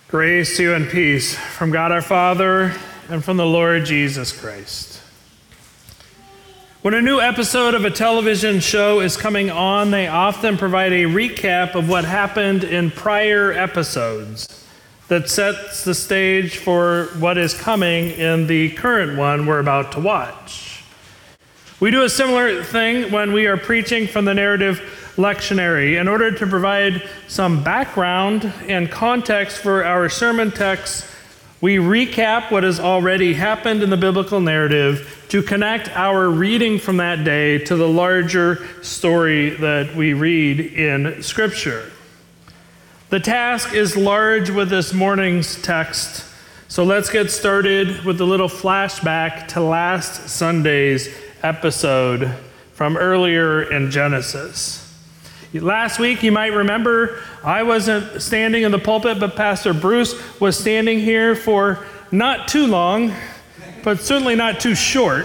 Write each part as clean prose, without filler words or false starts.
Grace to you and peace from God our Father and from the Lord Jesus Christ. When a new episode of a television show is coming on, they often provide a recap of what happened in prior episodes that sets the stage for what is coming in the current one we're about to watch. We do a similar thing when we are preaching from the narrative lectionary. In order to provide some background and context for our sermon text, we recap what has already happened in the biblical narrative to connect our reading from that day to the larger story that we read in Scripture. The task is large with this morning's text, so let's get started with a little flashback to last Sunday's episode from earlier in Genesis. Last week, you might remember, I wasn't standing in the pulpit, but Pastor Bruce was standing here for not too long, but certainly not too short.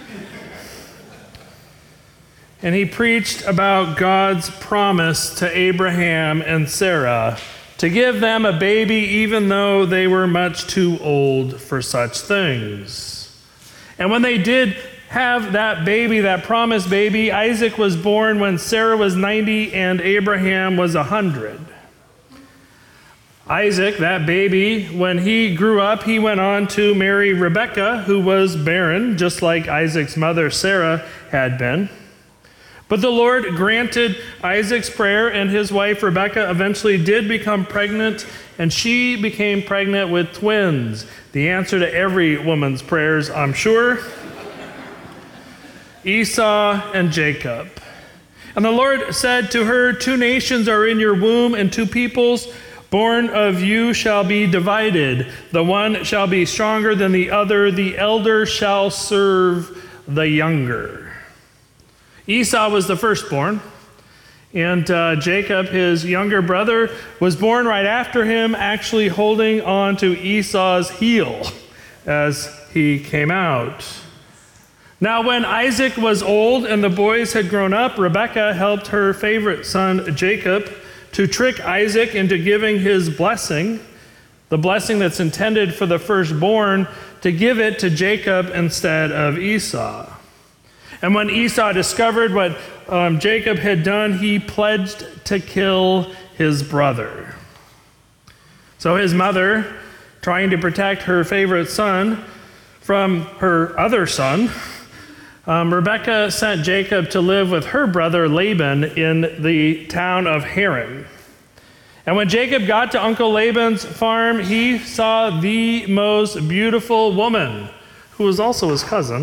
And he preached about God's promise to Abraham and Sarah to give them a baby even though they were much too old for such things. And when they did have that baby, that promised baby, Isaac was born when Sarah was 90 and Abraham was 100. Isaac, that baby, when he grew up, he went on to marry Rebekah, who was barren, just like Isaac's mother Sarah had been. But the Lord granted Isaac's prayer, and his wife Rebekah eventually did become pregnant, and she became pregnant with twins. The answer to every woman's prayers, I'm sure. Esau and Jacob. And the Lord said to her, 2 nations are in your womb, and 2 peoples born of you shall be divided. The one shall be stronger than the other. The elder shall serve the younger. Esau was the firstborn, and Jacob, his younger brother, was born right after him, actually holding on to Esau's heel as he came out. Now, when Isaac was old and the boys had grown up, Rebekah helped her favorite son, Jacob, to trick Isaac into giving his blessing, the blessing that's intended for the firstborn, to give it to Jacob instead of Esau. And when Esau discovered what Jacob had done, he pledged to kill his brother. So his mother, trying to protect her favorite son from her other son, Rebekah sent Jacob to live with her brother Laban in the town of Haran. And when Jacob got to Uncle Laban's farm, he saw the most beautiful woman, who was also his cousin,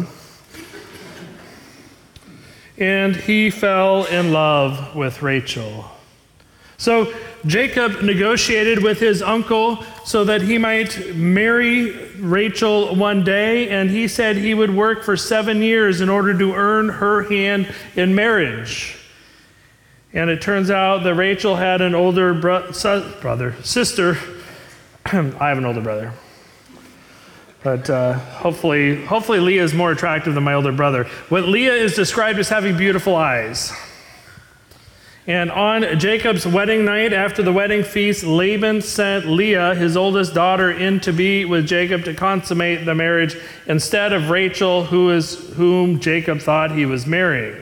and he fell in love with Rachel. So Jacob negotiated with his uncle so that he might marry Rachel one day, and he said he would work for 7 years in order to earn her hand in marriage. And it turns out that Rachel had an older sister. I have an older brother. But hopefully Leah is more attractive than my older brother. What Leah is described as having beautiful eyes. And on Jacob's wedding night, after the wedding feast, Laban sent Leah, his oldest daughter, in to be with Jacob to consummate the marriage instead of Rachel, whom Jacob thought he was marrying.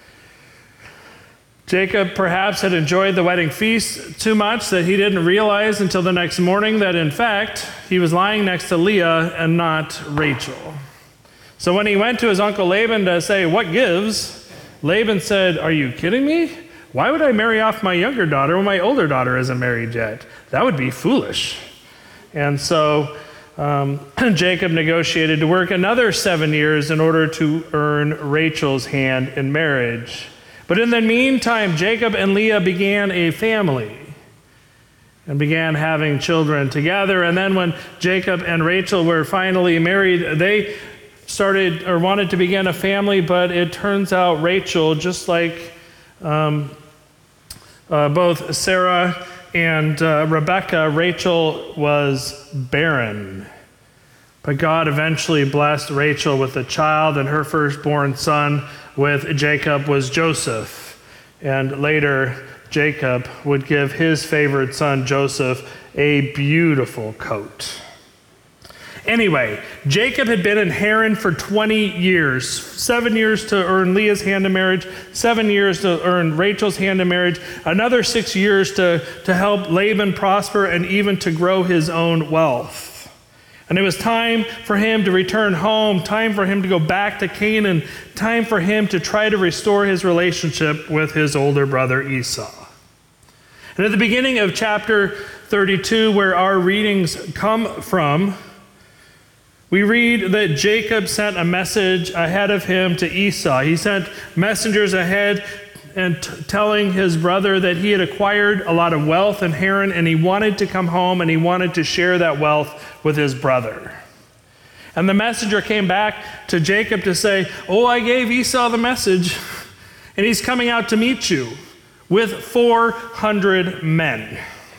Jacob perhaps had enjoyed the wedding feast too much that he didn't realize until the next morning that, in fact, he was lying next to Leah and not Rachel. So when he went to his uncle Laban to say, "What gives?" Laban said, "Are you kidding me? Why would I marry off my younger daughter when my older daughter isn't married yet? That would be foolish." And so Jacob negotiated to work another 7 years in order to earn Rachel's hand in marriage. But in the meantime, Jacob and Leah began a family and began having children together. And then when Jacob and Rachel were finally married, they started or wanted to begin a family, but it turns out Rachel, just like both Sarah and Rebekah, Rachel was barren. But God eventually blessed Rachel with a child, and her firstborn son with Jacob was Joseph. And later, Jacob would give his favorite son, Joseph, a beautiful coat. Anyway, Jacob had been in Haran for 20 years, 7 years to earn Leah's hand in marriage, 7 years to earn Rachel's hand in marriage, another 6 years to help Laban prosper and even to grow his own wealth. And it was time for him to return home, time for him to go back to Canaan, time for him to try to restore his relationship with his older brother Esau. And at the beginning of chapter 32, where our readings come from, we read that Jacob sent a message ahead of him to Esau. He sent messengers ahead and telling his brother that he had acquired a lot of wealth in Haran and he wanted to come home and he wanted to share that wealth with his brother. And the messenger came back to Jacob to say, "Oh, I gave Esau the message and he's coming out to meet you with 400 men."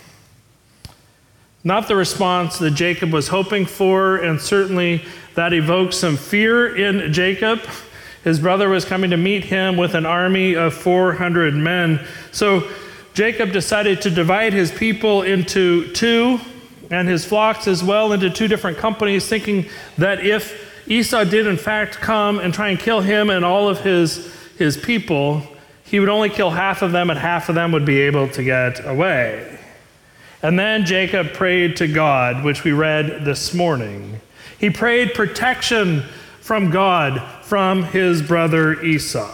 Not the response that Jacob was hoping for, and certainly that evoked some fear in Jacob. His brother was coming to meet him with an army of 400 men. So Jacob decided to divide his people into two, and his flocks as well into two different companies, thinking that if Esau did in fact come and try and kill him and all of his people, he would only kill half of them and half of them would be able to get away. And then Jacob prayed to God, which we read this morning. He prayed protection from God from his brother Esau.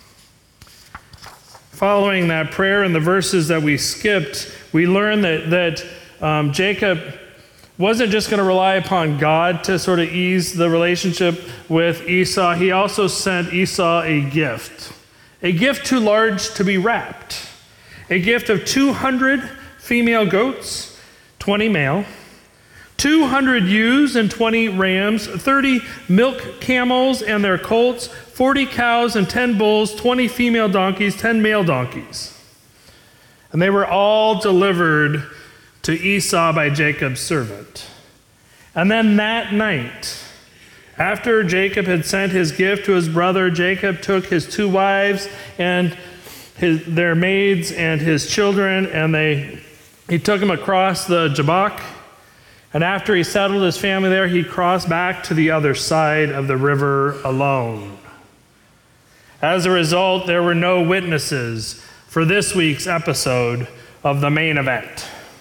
Following that prayer in the verses that we skipped, we learn that Jacob wasn't just going to rely upon God to sort of ease the relationship with Esau. He also sent Esau a gift too large to be wrapped, a gift of 200 female goats, 20 male, 200 ewes and 20 rams, 30 milk camels and their colts, 40 cows and 10 bulls, 20 female donkeys, 10 male donkeys. And they were all delivered to Esau by Jacob's servant. And then that night, after Jacob had sent his gift to his brother, Jacob took his 2 wives and their maids and his children, and he took them across the Jabbok. And after he settled his family there, he crossed back to the other side of the river alone. As a result, there were no witnesses for this week's episode of the main event.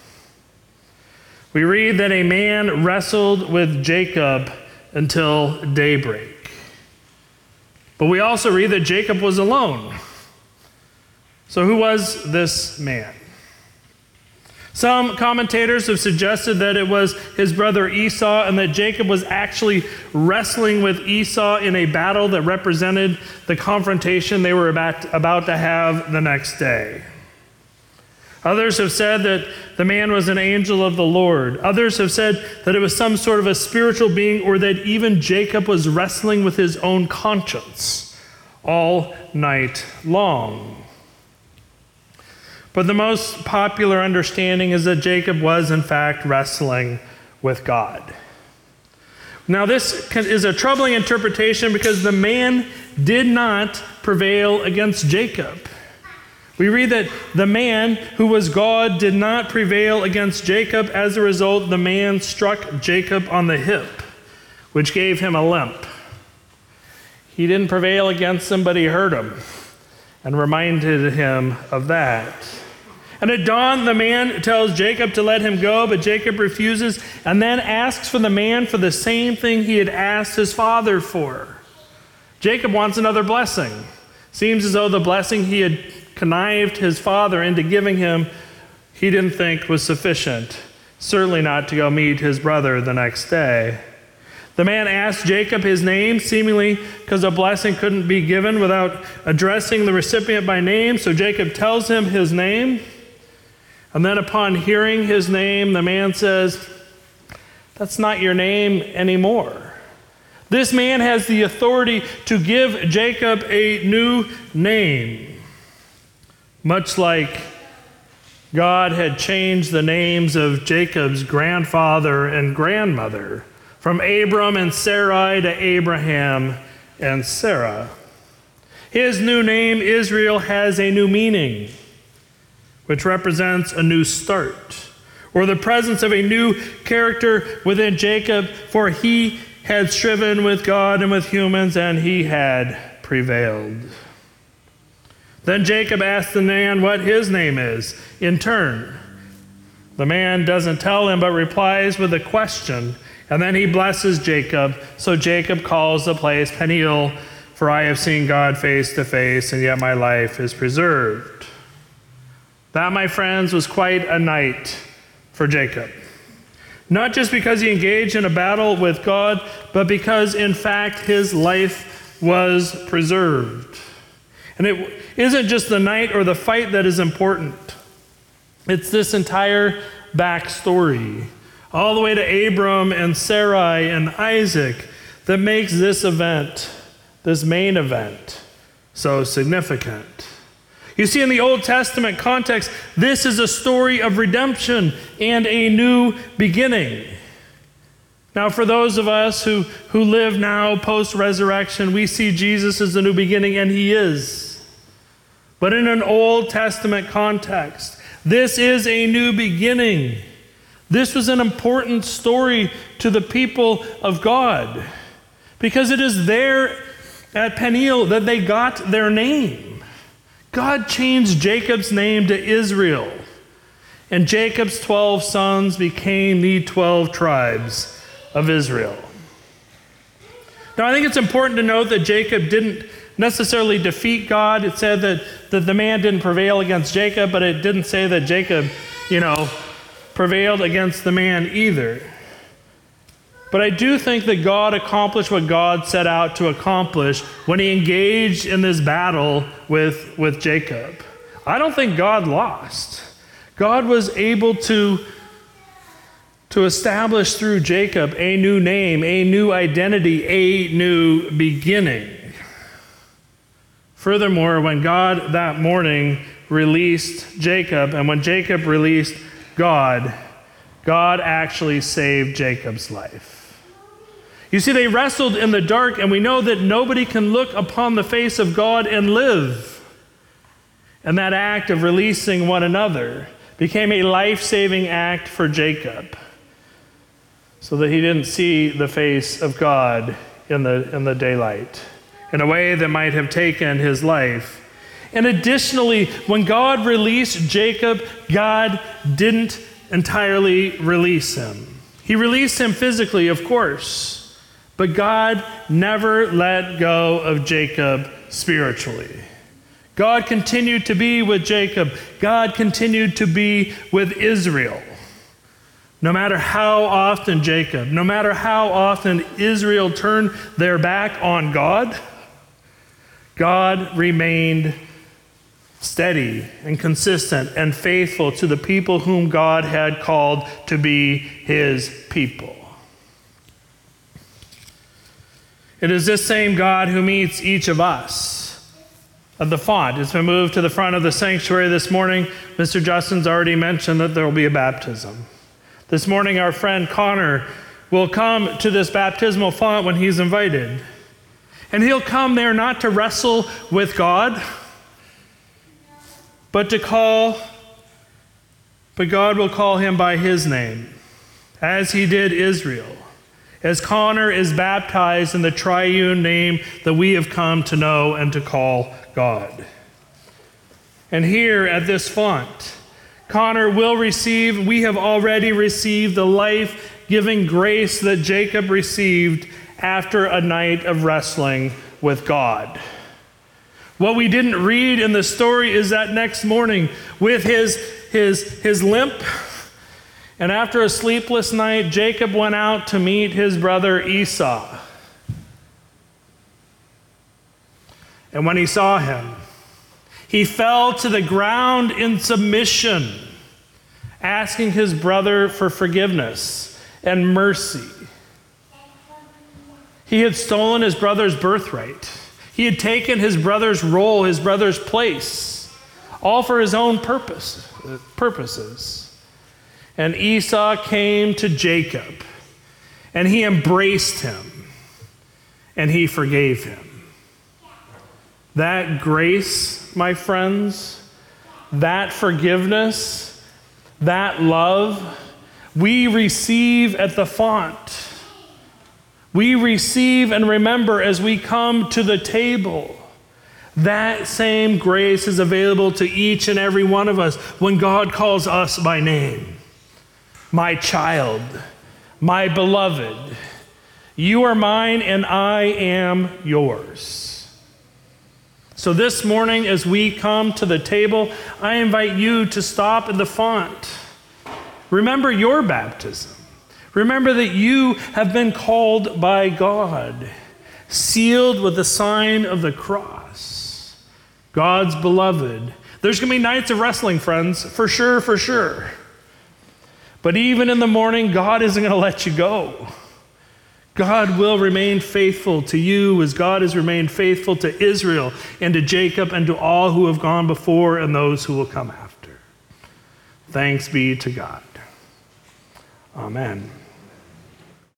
We read that a man wrestled with Jacob until daybreak. But we also read that Jacob was alone. So who was this man? Some commentators have suggested that it was his brother Esau and that Jacob was actually wrestling with Esau in a battle that represented the confrontation they were about to have the next day. Others have said that the man was an angel of the Lord. Others have said that it was some sort of a spiritual being, or that even Jacob was wrestling with his own conscience all night long. But the most popular understanding is that Jacob was, in fact, wrestling with God. Now, this is a troubling interpretation because the man did not prevail against Jacob. We read that the man who was God did not prevail against Jacob. As a result, the man struck Jacob on the hip, which gave him a limp. He didn't prevail against him, but he hurt him and reminded him of that. And at dawn, the man tells Jacob to let him go, but Jacob refuses and then asks for the man for the same thing he had asked his father for. Jacob wants another blessing. Seems as though the blessing he had connived his father into giving him, he didn't think was sufficient. Certainly not to go meet his brother the next day. The man asked Jacob his name, seemingly because a blessing couldn't be given without addressing the recipient by name. So Jacob tells him his name. And then upon hearing his name, the man says, "That's not your name anymore." This man has the authority to give Jacob a new name, much like God had changed the names of Jacob's grandfather and grandmother from Abram and Sarai to Abraham and Sarah. His new name, Israel, has a new meaning, which represents a new start, or the presence of a new character within Jacob, for he had striven with God and with humans, and he had prevailed. Then Jacob asked the man what his name is in turn. The man doesn't tell him, but replies with a question, and then he blesses Jacob. So Jacob calls the place Peniel, for I have seen God face to face, and yet my life is preserved. That, my friends, was quite a night for Jacob. Not just because he engaged in a battle with God, but because, in fact, his life was preserved. And it isn't just the night or the fight that is important. It's this entire backstory, all the way to Abram and Sarai and Isaac, that makes this event, this main event, so significant. You see, in the Old Testament context, this is a story of redemption and a new beginning. Now, for those of us who live now post-resurrection, we see Jesus as the new beginning, and he is. But in an Old Testament context, this is a new beginning. This was an important story to the people of God, because it is there at Peniel that they got their name. God changed Jacob's name to Israel, and Jacob's 12 sons became the 12 tribes of Israel. Now, I think it's important to note that Jacob didn't necessarily defeat God. It said that the man didn't prevail against Jacob, but it didn't say that Jacob, prevailed against the man either. But I do think that God accomplished what God set out to accomplish when he engaged in this battle with Jacob. I don't think God lost. God was able to establish through Jacob a new name, a new identity, a new beginning. Furthermore, when God that morning released Jacob, and when Jacob released God, God actually saved Jacob's life. You see, they wrestled in the dark, and we know that nobody can look upon the face of God and live. And that act of releasing one another became a life-saving act for Jacob, so that he didn't see the face of God in the daylight, in a way that might have taken his life. And additionally, when God released Jacob, God didn't entirely release him. He released him physically, of course, but God never let go of Jacob spiritually. God continued to be with Jacob. God continued to be with Israel. No matter how often no matter how often Israel turned their back on God, God remained steady and consistent and faithful to the people whom God had called to be his people. It is this same God who meets each of us at the font. It's been moved to the front of the sanctuary this morning. Mr. Justin's already mentioned that there will be a baptism. This morning, our friend Connor will come to this baptismal font when he's invited. And he'll come there not to wrestle with God, but God will call him by his name, as he did Israel, as Connor is baptized in the triune name that we have come to know and to call God. And here at this font, Connor will receive, we have already received the life-giving grace that Jacob received after a night of wrestling with God. What we didn't read in the story is that next morning, with his limp, and after a sleepless night, Jacob went out to meet his brother Esau. And when he saw him, he fell to the ground in submission, asking his brother for forgiveness and mercy. He had stolen his brother's birthright. He had taken his brother's role, his brother's place, all for his own purposes. And Esau came to Jacob, and he embraced him, and he forgave him. That grace, my friends, that forgiveness, that love We receive at the font. We receive and remember as we come to the table. That same grace is available to each and every one of us when God calls us by name. My child, my beloved, you are mine and I am yours. So this morning, as we come to the table, I invite you to stop at the font. Remember your baptism. Remember that you have been called by God, sealed with the sign of the cross. God's beloved. There's going to be nights of wrestling, friends, for sure, for sure. But even in the morning, God isn't going to let you go. God will remain faithful to you as God has remained faithful to Israel and to Jacob and to all who have gone before and those who will come after. Thanks be to God. Amen.